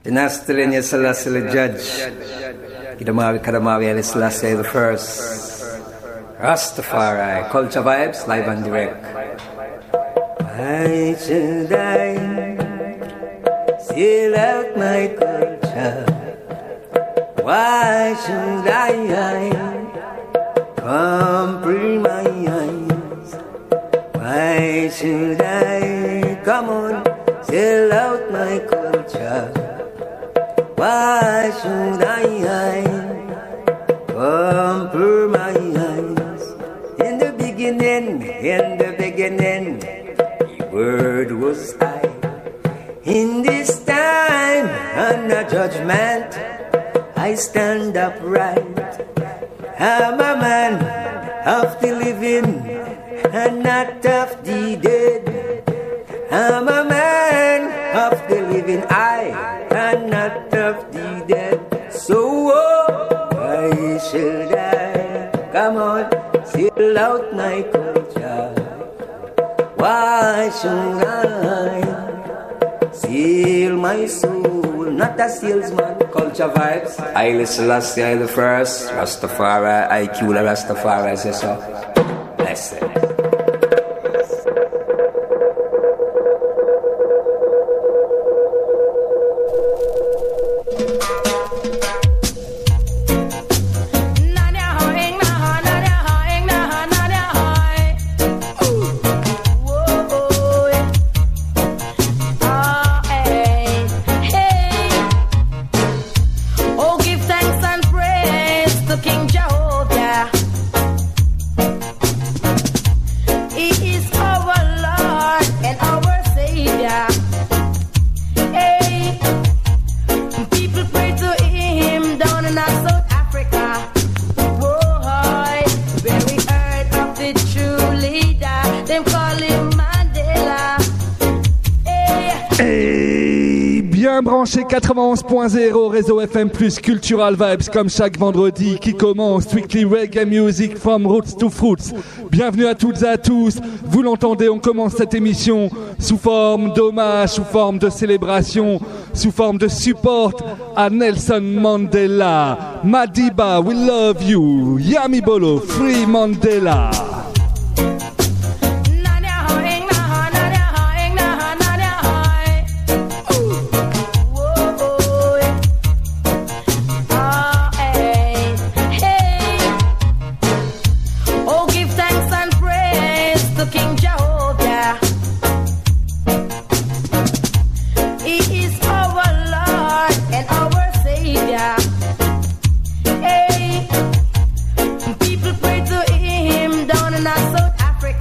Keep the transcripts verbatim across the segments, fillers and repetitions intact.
Dinastilin Selassie the Judge. Idamawi Kadamawi Ali Selassie the First. Rastafari. Culture Vibes, live and direct. Why should I seal out my culture? Why should I compromise? Why should I, come on, sell out my culture? Why should I compromise? In the beginning, in the beginning, the word was I. In this time, under judgment, I stand upright. I'm a man of the living and not of the dead. I'm a man of the living, I and not of the dead. So oh, why should I, come on, seal out my culture? Why should I seal my soul? Not a salesman. Culture Vibes. Haile Selassie the First. Rastafari. I Q the Rastafari. Say so. Bless it. quatre-vingt-onze point zéro réseau F M plus Cultural Vibes comme chaque vendredi qui commence Strictly Reggae Music from Roots to Fruits. Bienvenue à toutes et à tous. Vous l'entendez, on commence cette émission sous forme d'hommage, sous forme de célébration, sous forme de support à Nelson Mandela. Madiba, we love you. Yami Bolo, Free Mandela. People pray to him down in South Africa.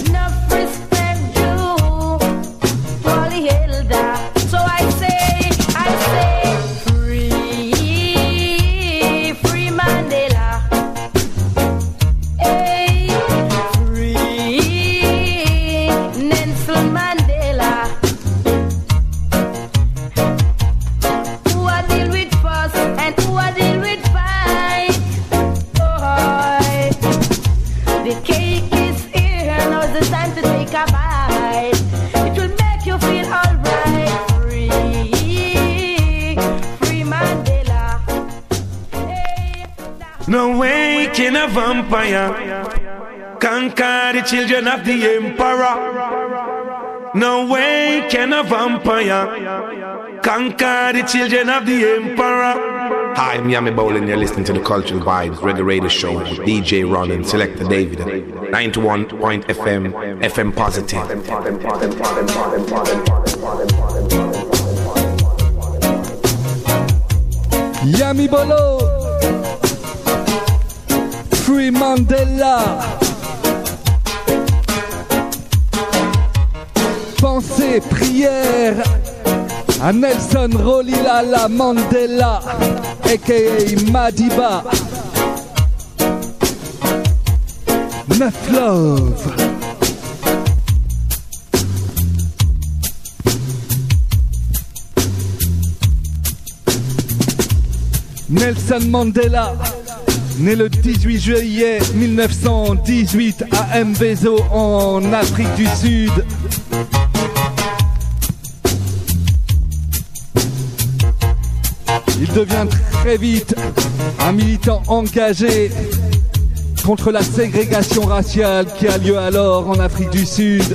enough respect due to all the elder. So I say, I say, free, free Mandela. Hey, free Nelson Mandela. Who I deal with first and who I deal with fight. Oh, the cake is here, now's the time to take a bite. It will make you feel alright. Free, free Mandela. Hey, No way can a vampire conquer the children of the emperor. No way can a vampire conquer the children of the emperor. Hi, I'm Yami Bowling. You're listening to the Cultural Vibes Reggae Radio Show with D J Ron and Selector David. ninety-one point F M, F M Positive. Yami Bolo, Free Mandela. Pensée, prière à Nelson Rolihlahla Mandela, aka Madiba. Neuf Love. Nelson Mandela, né le dix-huit juillet mille neuf cent dix-huit à Mvezo en Afrique du Sud. Il devient très vite un militant engagé contre la ségrégation raciale qui a lieu alors en Afrique du Sud.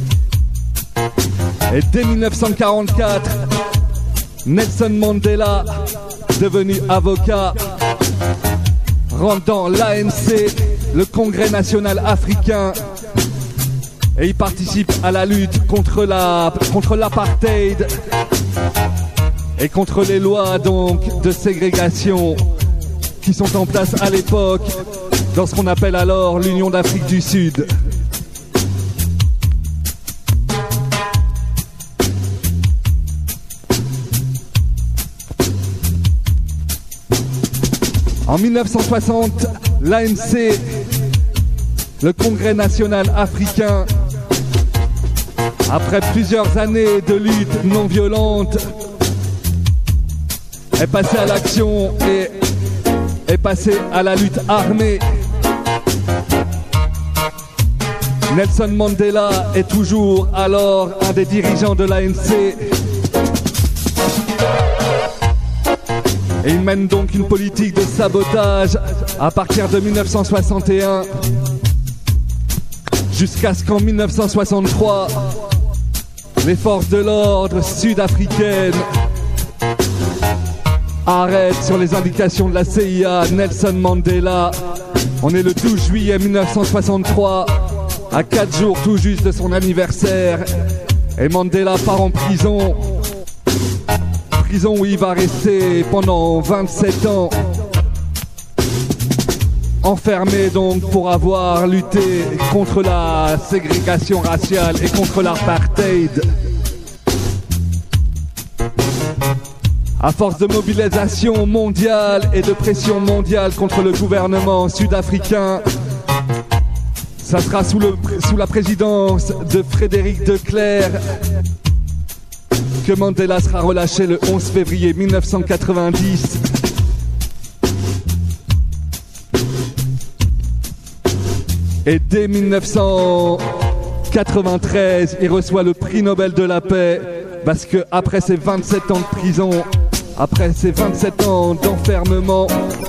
Et dès mille neuf cent quarante-quatre, Nelson Mandela, devenu avocat, rentre dans l'A N C, le Congrès national africain, et il participe à la lutte contre la, contre l'apartheid et contre les lois donc de ségrégation qui sont en place à l'époque dans ce qu'on appelle alors l'Union d'Afrique du Sud. En mille neuf cent soixante, l'A N C, le Congrès national africain, après plusieurs années de lutte non violente, est passé à l'action et est passé à la lutte armée. Nelson Mandela est toujours alors un des dirigeants de l'A N C. Et il mène donc une politique de sabotage à partir de mille neuf cent soixante et un jusqu'à ce qu'en mille neuf cent soixante-trois, les forces de l'ordre sud-africaines arrêtent sur les indications de la C I A Nelson Mandela. On est le douze juillet mille neuf cent soixante-trois, à quatre jours tout juste de son anniversaire, et Mandela part en prison. Prison où il va rester pendant vingt-sept ans, enfermé donc pour avoir lutté contre la ségrégation raciale et contre l'apartheid. À force de mobilisation mondiale et de pression mondiale contre le gouvernement sud-africain, ça sera sous, le, sous la présidence de Frédéric de Klerk que Mandela sera relâché le onze février mille neuf cent quatre-vingt-dix. Et dès mille neuf cent quatre-vingt-treize, il reçoit le prix Nobel de la paix parce que après ses vingt-sept ans de prison, après ses vingt-sept ans d'enfermement,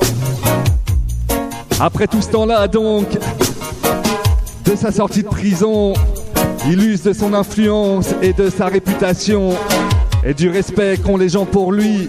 après tout ce temps-là donc, de sa sortie de prison, il use de son influence et de sa réputation et du respect qu'ont les gens pour lui,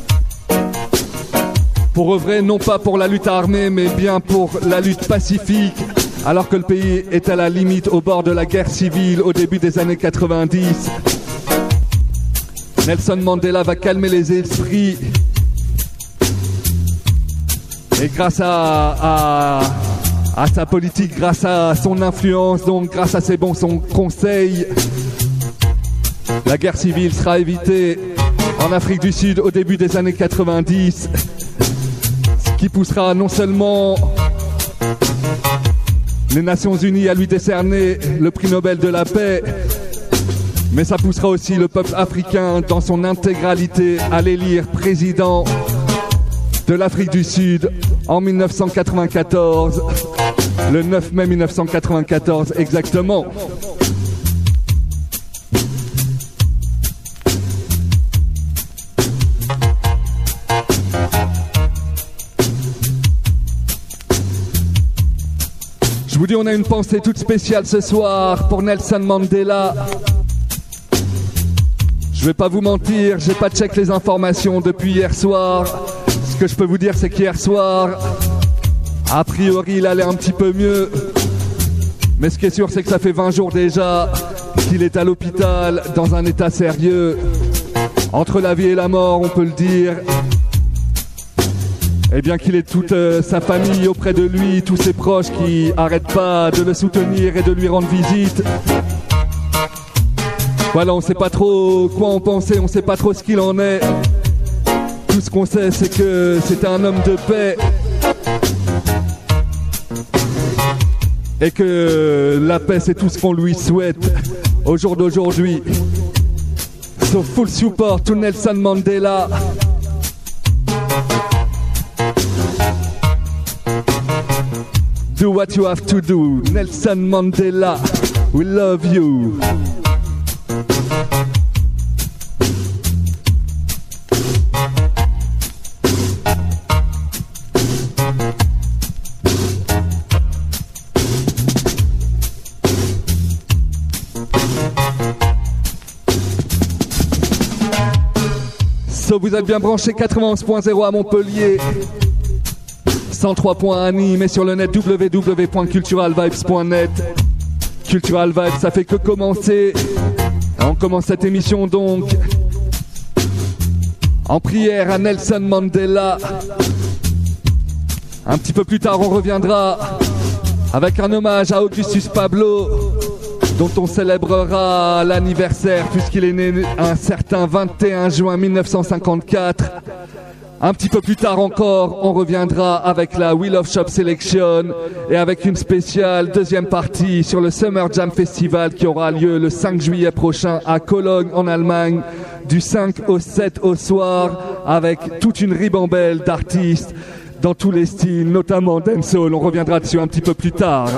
pour œuvrer non pas pour la lutte armée mais bien pour la lutte pacifique, alors que le pays est à la limite au bord de la guerre civile au début des années quatre-vingt-dix. Nelson Mandela va calmer les esprits et grâce à, à à sa politique, grâce à son influence, donc grâce à ses bons son conseils, la guerre civile sera évitée en Afrique du Sud au début des années quatre-vingt-dix, ce qui poussera non seulement les Nations Unies à lui décerner le prix Nobel de la paix, mais ça poussera aussi le peuple africain dans son intégralité à l'élire président de l'Afrique du Sud en mille neuf cent quatre-vingt-quatorze, le neuf mai mille neuf cent quatre-vingt-quatorze exactement. Je vous dis, on a une pensée toute spéciale ce soir pour Nelson Mandela. Je vais pas vous mentir, j'ai pas check les informations depuis hier soir. Ce que je peux vous dire, c'est qu'hier soir, a priori, il allait un petit peu mieux. Mais ce qui est sûr, c'est que ça fait vingt jours déjà qu'il est à l'hôpital dans un état sérieux. Entre la vie et la mort, on peut le dire. Et bien qu'il ait toute euh, sa famille auprès de lui, tous ses proches qui arrêtent pas de le soutenir et de lui rendre visite. Voilà, on sait pas trop quoi en penser, on sait pas trop ce qu'il en est. Tout ce qu'on sait, c'est que c'était un homme de paix. Et que la paix, c'est tout ce qu'on lui souhaite au jour d'aujourd'hui. So full support to Nelson Mandela. Do what you have to do. Nelson Mandela, we love you. So, vous êtes bien branché quatre-vingt-onze point zéro à Montpellier, cent trois point un à Nîmes et sur le net w w w point cultural vibes point net. Cultural Vibes, ça fait que commencer. On commence cette émission donc en prière à Nelson Mandela. Un petit peu plus tard, on reviendra avec un hommage à Augustus Pablo, dont on célébrera l'anniversaire puisqu'il est né un certain vingt et un juin mille neuf cent cinquante-quatre. Un petit peu plus tard encore, on reviendra avec la Wheel of Shop Selection et avec une spéciale deuxième partie sur le Summer Jam Festival qui aura lieu le cinq juillet prochain à Cologne en Allemagne, du cinq au sept au soir, avec toute une ribambelle d'artistes dans tous les styles, notamment dancehall. On reviendra dessus un petit peu plus tard.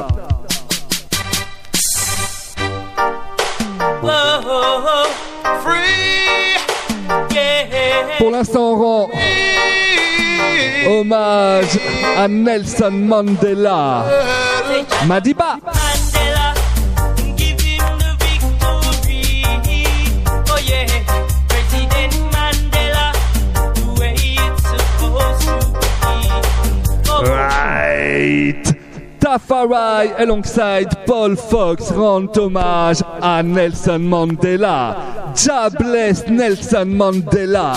Pour l'instant, on rend hommage à Nelson Mandela. Madiba. Right. Tafari alongside Paul Fox rend hommage à Nelson Mandela. Jah bless Nelson Mandela.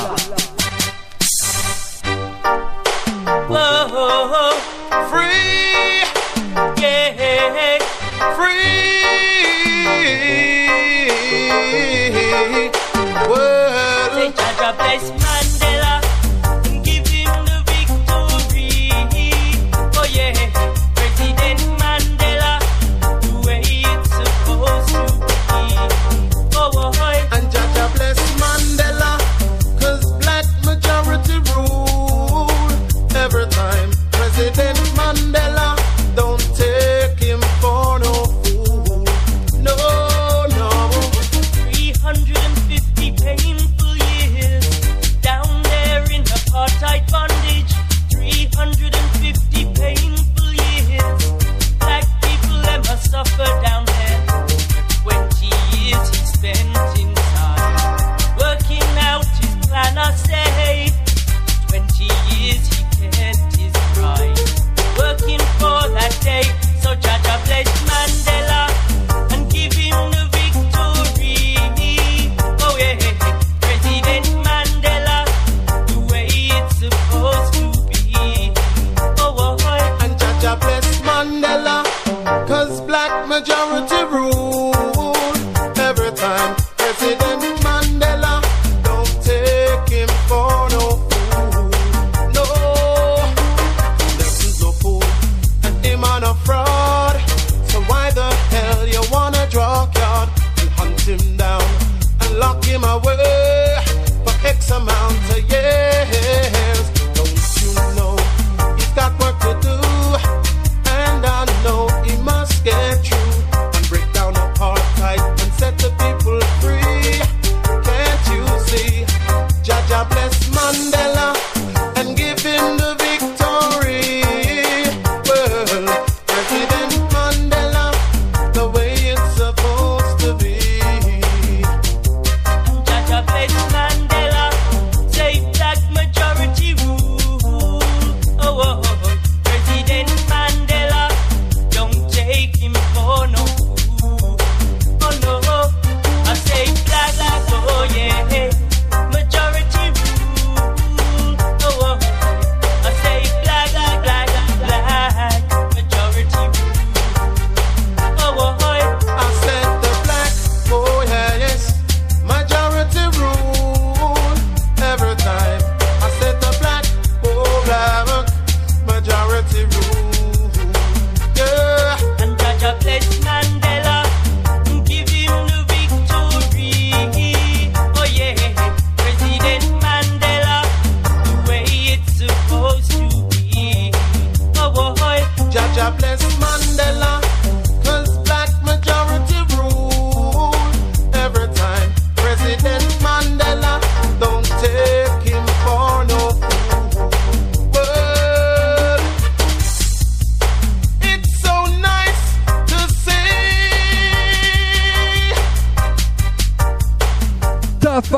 Whoa, free, yeah, free. Whoa. Say Jah bless Mandela, give him the victory. Oh yeah, President Mandela, the way it's supposed to be. Oh boy, and Jah bless Mandela, 'cause black majority rule. Every time President Mandela, don't take him for no fool. No, no. three hundred fifty painful years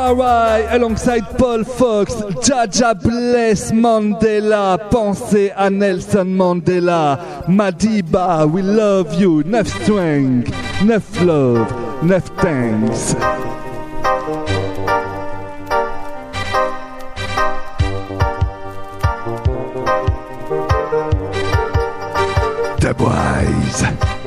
Rastafari alongside Paul Fox, Jaja bless Mandela, pensez à Nelson Mandela, Madiba, we love you, neuf strength, neuf love, neuf thanks. The boys.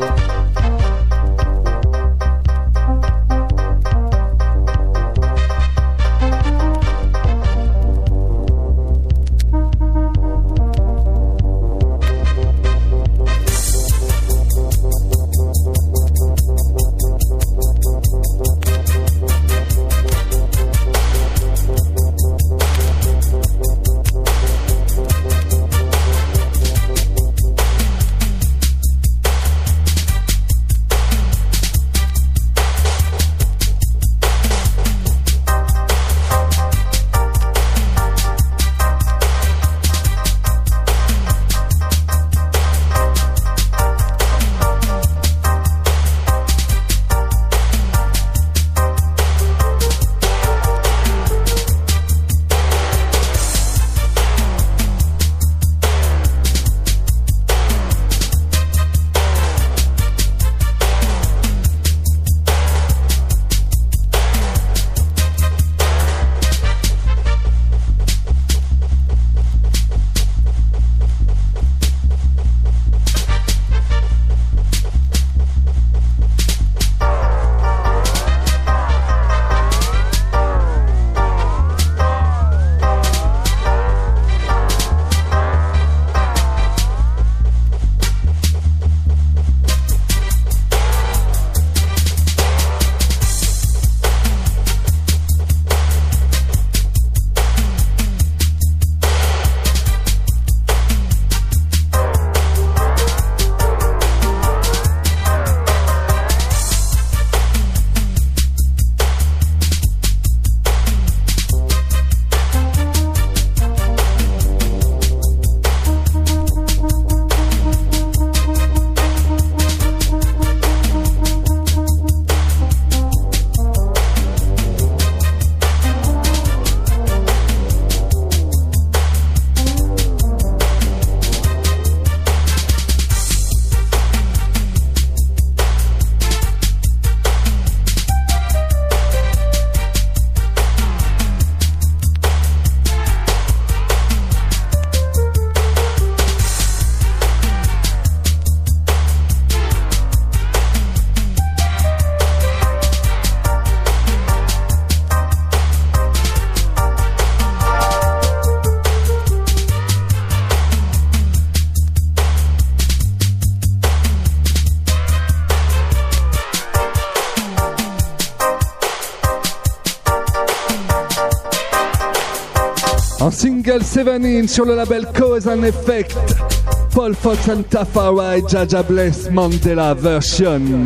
En single sept inch sur le label Cause and Effect, Paul Fox and Tafari, Jaja Bless Mandela version.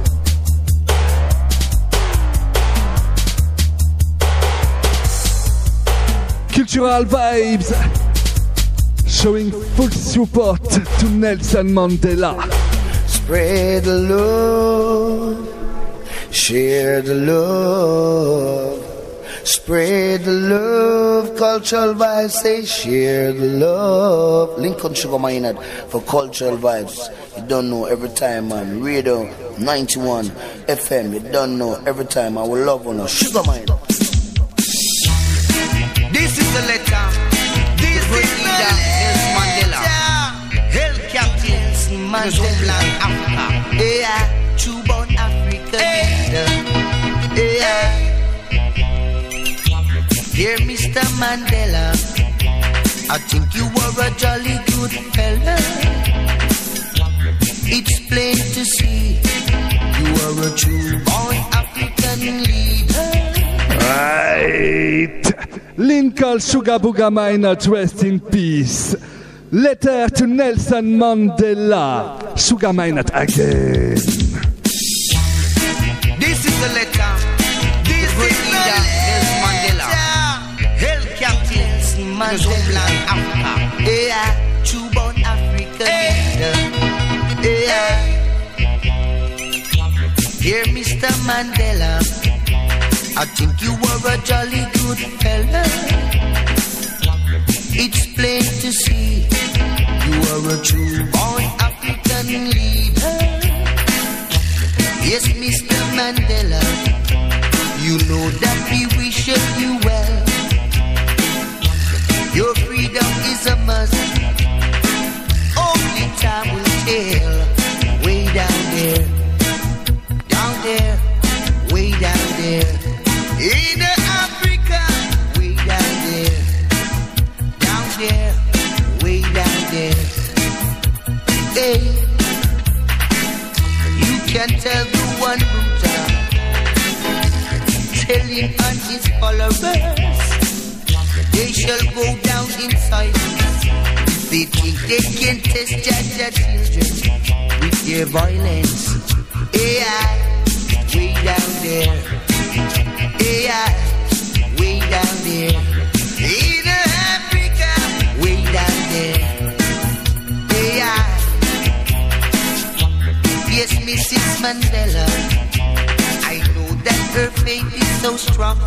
Cultural Vibes, showing full support to Nelson Mandela. Spread the love, share the love. Spread the love, Cultural Vibes, say share the love. Lincoln Sugar Maynard for Cultural Vibes. You don't know every time, man. Radio ninety-one F M. You don't know every time. I will love on a Sugar Maynard. This is the letter. This is the letter. Nelson Mandela. Hell captains, Mandela, Africa. Yeah, true born African leader. Yeah. Dear Mister Mandela, I think you were a jolly good fella. It's plain to see you were a true born African leader. Right. Lincoln Sugar Booga Maynard, rest in peace. Letter to Nelson Mandela. Sugar Maynard again. This is the letter. This is the letter. Nelson Mandela. Hell captains, Mandela, Africa. Yeah, true born African leader. Yeah. Dear Mister Mandela, I think you were a jolly good fella. It's plain to see you are a true born African leader. Yes, Mister Mandela, you know that we wish you well. Your freedom is a must. Only time will tell. Way down there, down there, way down there. In Africa, way down there, down there, way down there. Hey, you can tell the one Ruta, tell him and his followers, they shall go down in silence. If they think they can test their children with their violence. A I, way down there. A I, way down there. In Africa, way down there. A I, yes, Missus Mandela, I know that her faith is so strong.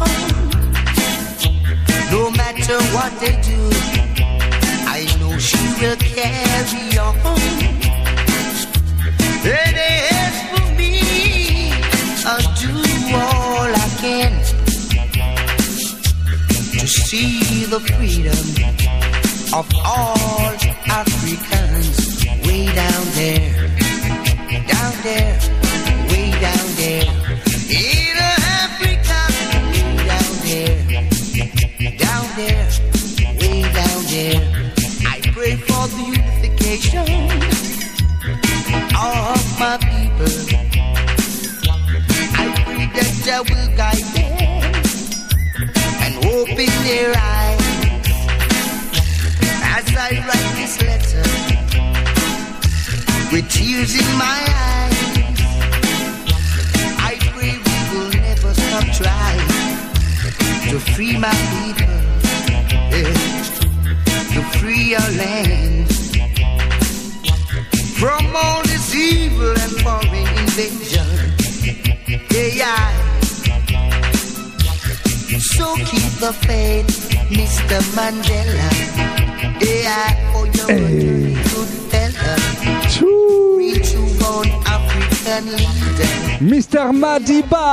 No matter what they do, I know she will carry on. And as for me, I'll do all I can to see the freedom of all Africans. Way down there, down there, way down there. In Africa, way down there, down there, way down there. I pray for the unification of my people. I pray that Jah will guide them and open their eyes. As I write this letter with tears in my eyes, I pray we will never stop trying to free my people, yeah, to free our land from all this evil and foreign invasion. Yeah, so keep the faith, Mister Mandela. Yeah, for your hey. Good fella, real true born African leader, Mister Madiba.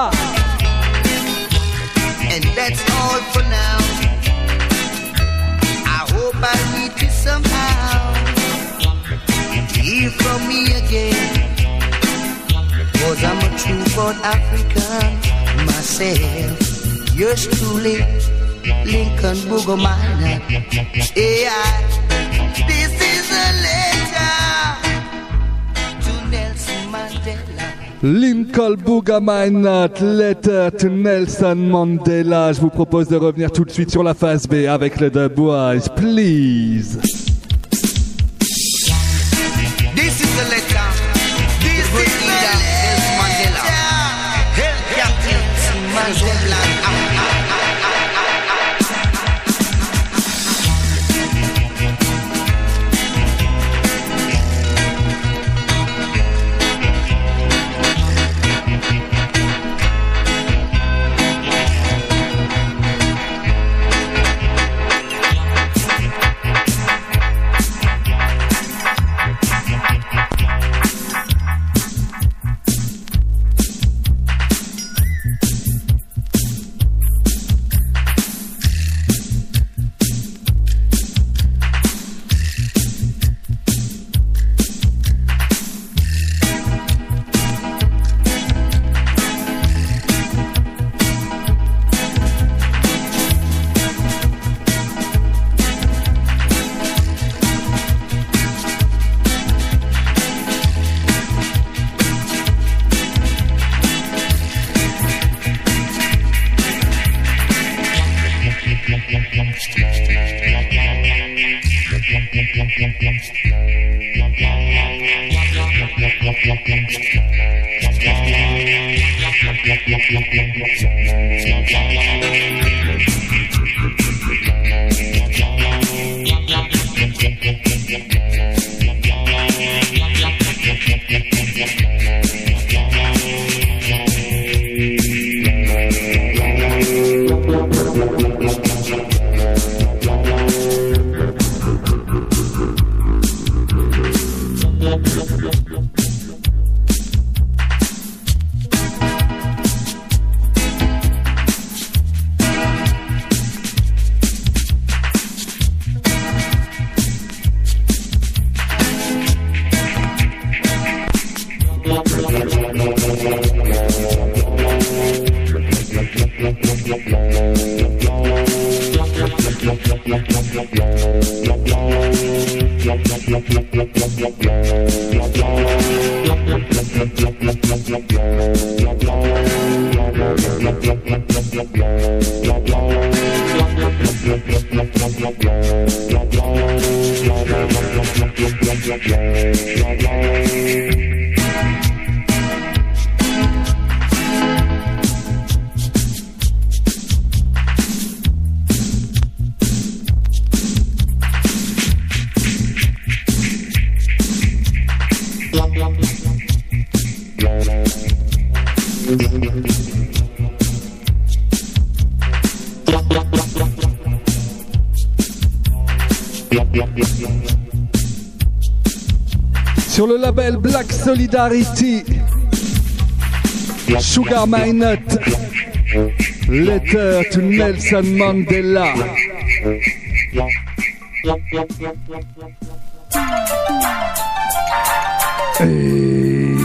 And that's all for now. I hope I read this somehow. Hear from me again, cause I'm a true born African myself. Yours truly, Lincoln Bugomana. Yeah, this is a letter to Nelson Mandela. Lincoln Bugomana, letter to Nelson Mandela. Je vous propose de revenir tout de suite sur la phase B avec les The Boys, please. This is the letter. This is the letter. Mandela. Hell Captain Mandela. Sur le label Black Solidarity, Sugar My Nut, Letter to Nelson Mandela. Hey.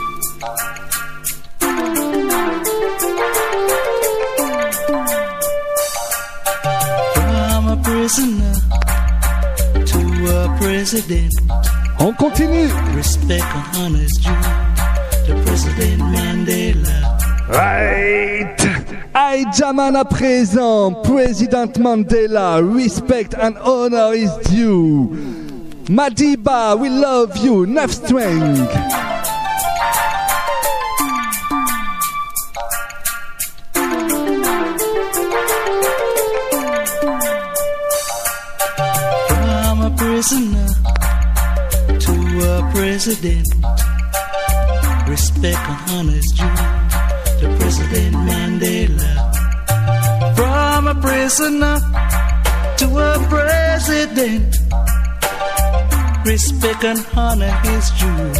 From a prisoner to a president. On continue. Respect and honors due to President Mandela. Right. I Jaman à présent, President Mandela. Respect and honor is due. Madiba, we love you. Enough strength. From a prisoner to a president, respect and honors due to President Mandela. From a prisoner to a president, respect and honor is due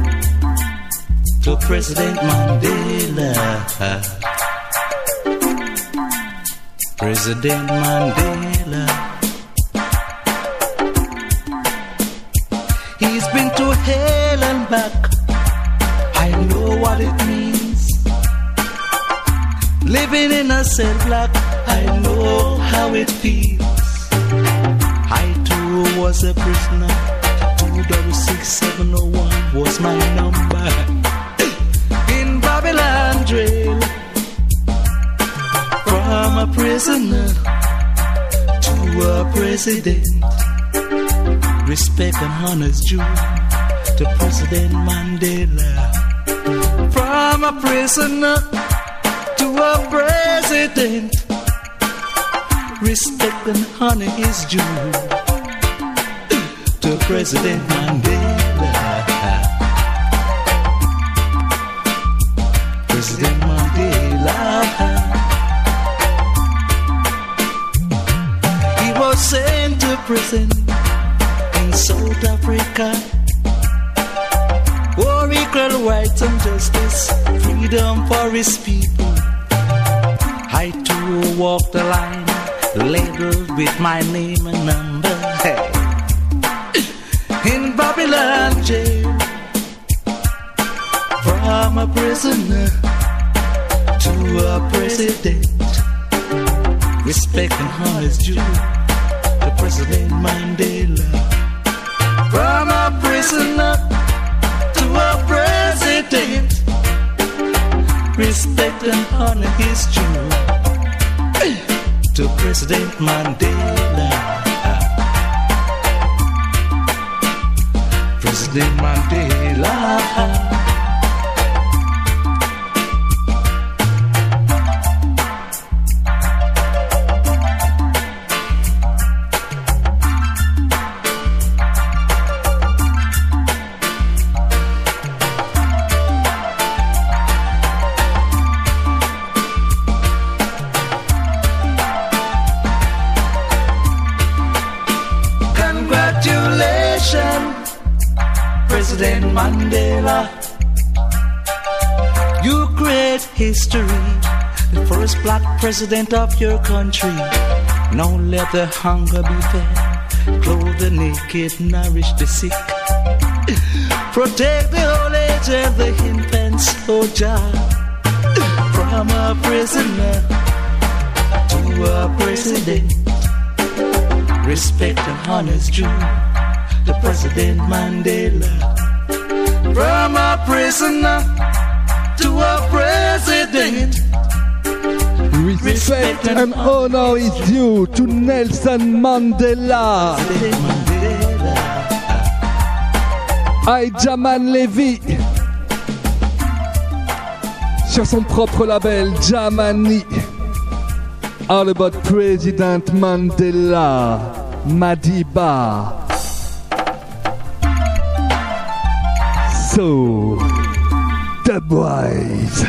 to President Mandela. President Mandela. He's been to hell and back. I know what it means. Living in a cell block, I know how it feels. I too was a prisoner. two double six seven oh one was my number. In Babylon jail. From a prisoner to a president, respect and honors due to President Mandela. From a prisoner to a president, respect and honor is due to President Mandela. President Mandela. He was sent to prison in South Africa. For equal rights and justice, freedom for his people. I too walk the line, labeled with my name and number. Hey. In Babylon jail, from a prisoner to a president, respect and honor is due to President Mandela. From a prisoner to a president, respect and honor is due to President Mandela. President Mandela. history, the first black president of your country. Now let the hunger be fed, clothe the naked, nourish the sick, protect the old age and the infants, oh Jah. From a prisoner to a president, respect and honor's due to President Mandela. From a prisoner to a president, respect and honor is due to Nelson Mandela. I, Jaman Levy, sur son propre label Jamani, all about President Mandela, Madiba. So, the boys.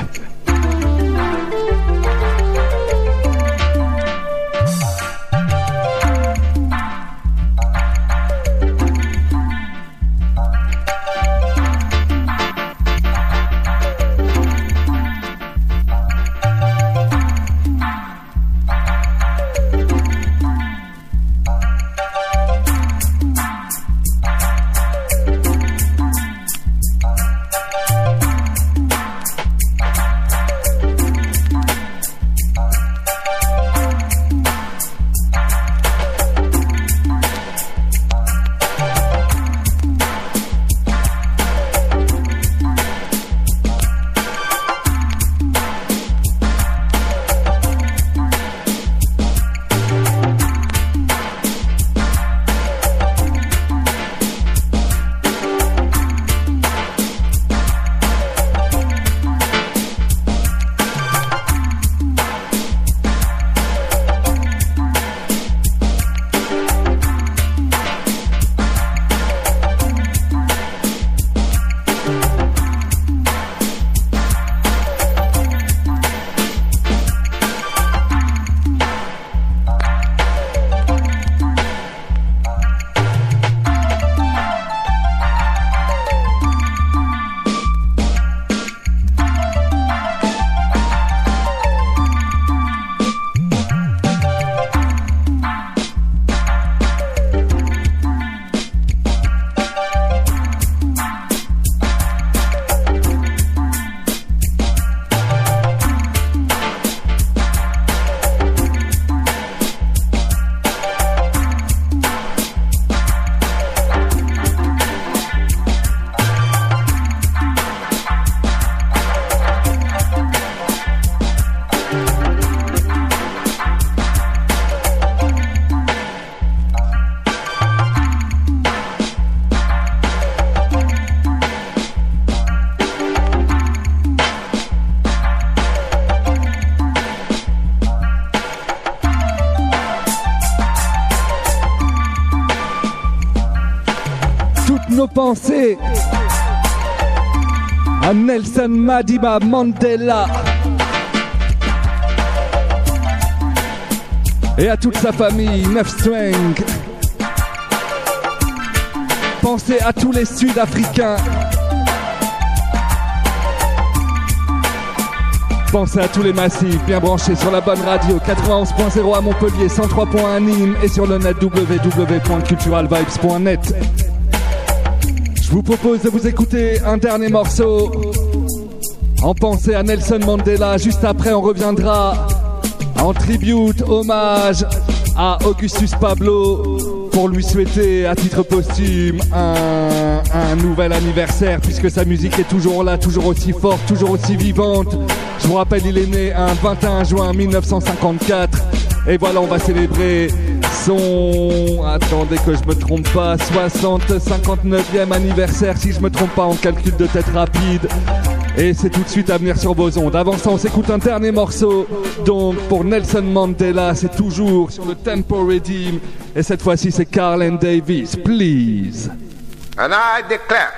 nos pensées à Nelson Madiba Mandela et à toute sa famille, Neuf Strength. Pensez à tous les Sud-Africains. Pensez à tous les massifs bien branchés sur la bonne radio quatre-vingt-onze point zéro à Montpellier, cent trois point un à Nîmes et sur le net w w w point cultural vibes point net. Je vous propose de vous écouter un dernier morceau en pensée à Nelson Mandela. Juste après, on reviendra en tribute, hommage à Augustus Pablo pour lui souhaiter à titre posthume un, un nouvel anniversaire, puisque sa musique est toujours là, toujours aussi forte, toujours aussi vivante. Je vous rappelle, il est né un vingt et un juin mille neuf cent cinquante-quatre. Et voilà, on va célébrer son... Attendez que je me trompe pas, soixante cinquante-neuvième anniversaire, si je me trompe pas en calcul de tête rapide. Et c'est tout de suite à venir sur vos ondes. Avant ça, on s'écoute un dernier morceau. Donc, pour Nelson Mandela, c'est toujours sur le Tempo Redeem. Et cette fois-ci, c'est Carlin Davis. Please. And I declare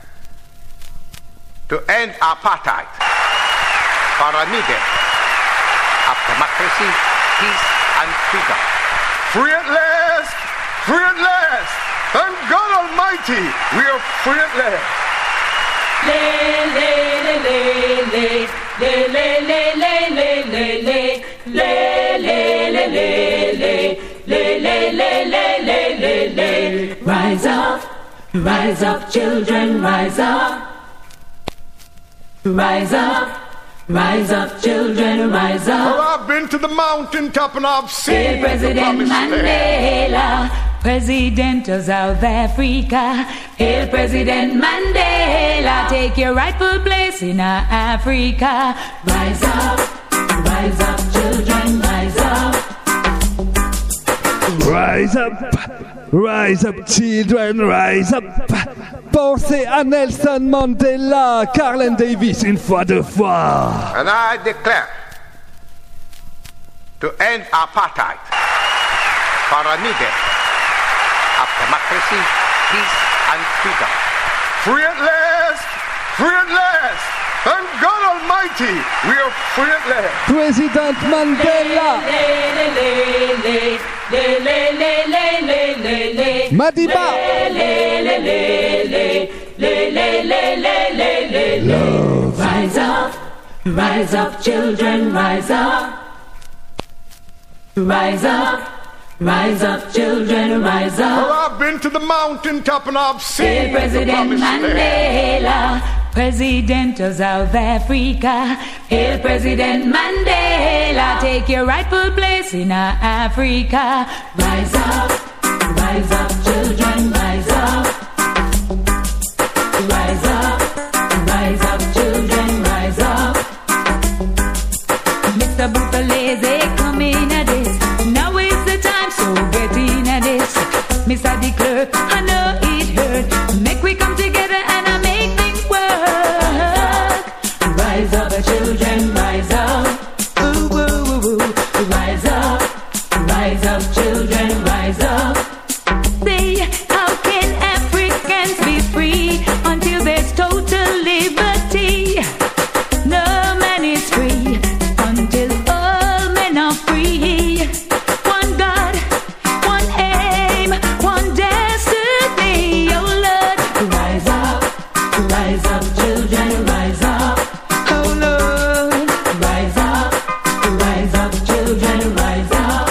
to end apartheid for a new day of democracy, peace, and freedom. Free at last! Free at last! Thank God Almighty, we are free at last! Le, le, le, le, le. le le le le le le le le le le le le le le le le le. Rise up, rise up, children, rise up. Rise up, rise up, children, rise up. Oh, I've been to the mountain top and I've seen Hail President Mandela, President of South Africa. Hail President Mandela, take your rightful place in our Africa. Rise up, rise up, children, rise up. Rise up, rise up, children, rise up. Pensez à Nelson Mandela, Carlin Davis, une fois, deux fois. And I declare to end apartheid for a new day of democracy, peace, and freedom. Free at last, free at last. Thank God Almighty, we are free at last. President Mandela. Madiba. Love. Rise up, rise up, children, rise up. Rise up, rise up, children, rise up. Oh, I've been to the mountain top and I've seen Hail President the Mandela, President of South Africa. Hail President Mandela, take your rightful place in our Africa. Rise up, rise up, children, rise up. Rise up, rise up, children, rise up. Mister Bukaleze, come in at this. Now is the time, so get in at this. Mister De Klerk, I know it hurt. Make we come together and I make things work. Rise up, children, rise up. Ooh, ooh, ooh, ooh. Rise up, rise up, children, rise up. Say, how can Africans be free until there's total liberty? No man is free until all men are free. One God, one aim, one destiny. Oh Lord, rise up, rise up, children, rise up. Oh Lord, rise up, rise up, children, rise up.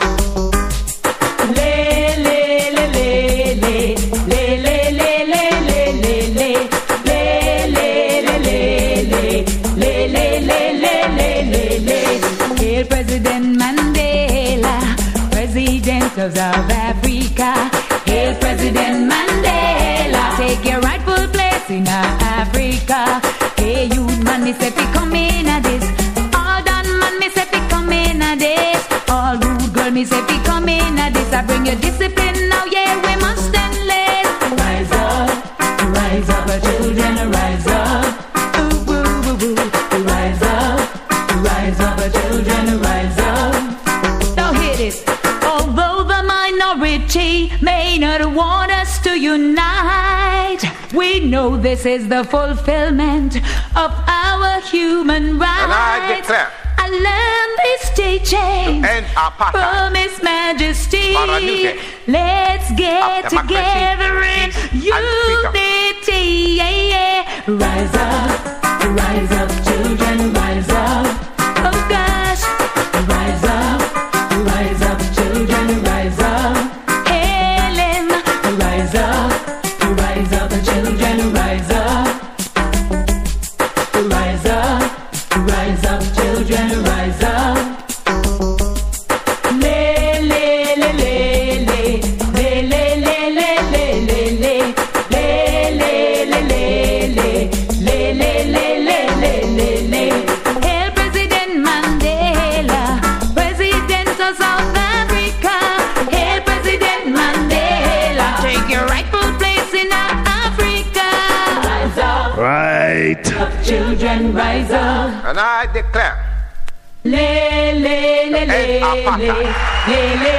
Le le le le le le le le le le le le le le le le le le. Hail President Mandela, President of South Africa. Hail President Mandela, take your rightful place in our Africa. Hey, you man, me say fi come in a this. All done man, me say fi come in a this. All rude girl, me say fi come in a this. I bring your discipline now, yeah, we must enlist. Rise up, rise up, children, rise up. Ooh, ooh, ooh, ooh. Rise up, rise up, children, rise up. Now hear this. Although the minority may not want us to unite, we know this is the fulfillment of our human rights. And I declare a land is teaching to end apartheid from His Majesty. for a new day Let's get of democracy, together in peace, and freedom. unity. Yeah, yeah. Rise up, rise up, children, rise up. Oh gosh, rise up, rise up, children, rise up. Helen, rise up, rise up, children, rise up. Rise up, rise up, children, rise up. Le le le le le le le le le le le le le le le le le le. Hail President Mandela, President of South Africa. Hail President Mandela, take your rightful place in our Africa. Rise up, Right. up, children, rise up. And I declare Le le le le le le le le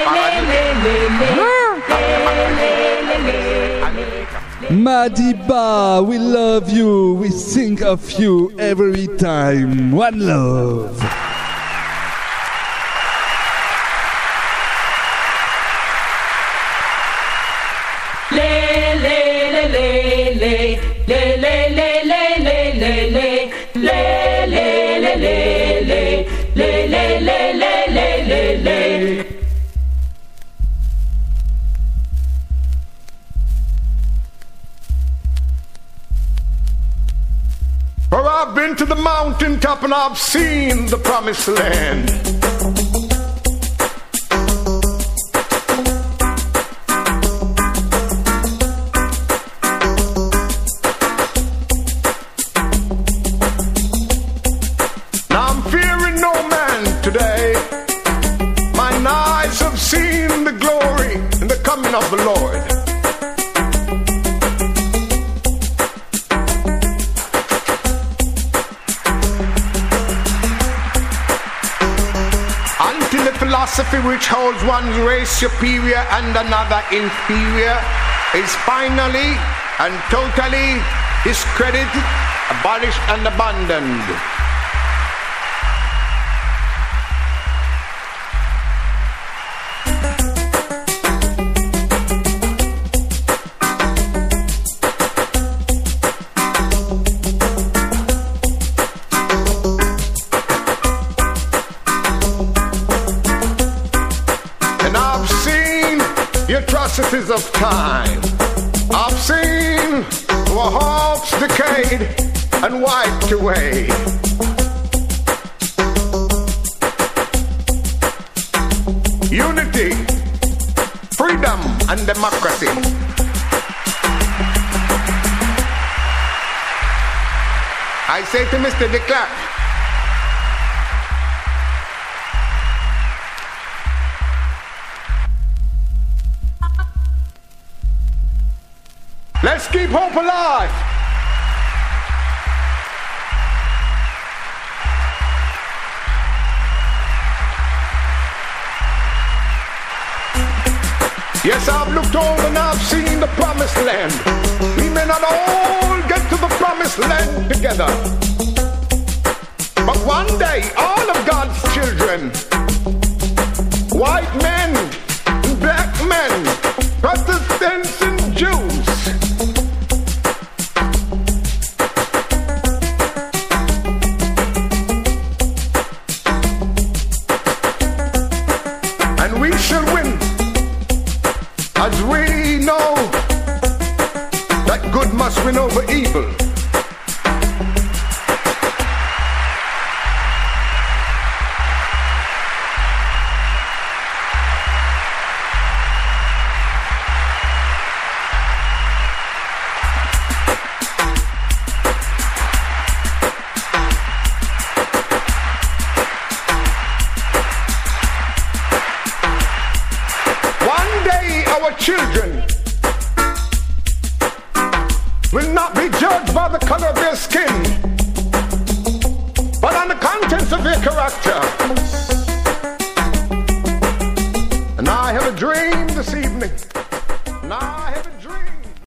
le le le. Madiba, we love you. We think of you every time. One love. Le le le le le le le le le le le le le been to the mountaintop and I've seen the promised land. Now I'm fearing no man today. Mine eyes have seen the glory and the coming of the Lord. Philosophy which holds one race superior and another inferior is finally and totally discredited, abolished and abandoned. Atrocities of time. I've seen our hopes decayed and wiped away. Unity, freedom, and democracy. I say to Mister de Klerk, let's keep hope alive. Yes, I've looked over and I've seen the promised land. We may not all get to the promised land together, but one day all of God's children, white men, black men, Protestants and Jews, and we shall win, as we know that good must win over evil. Children will not be judged by the color of their skin, but on the contents of their character. And I have a dream this evening. And I have a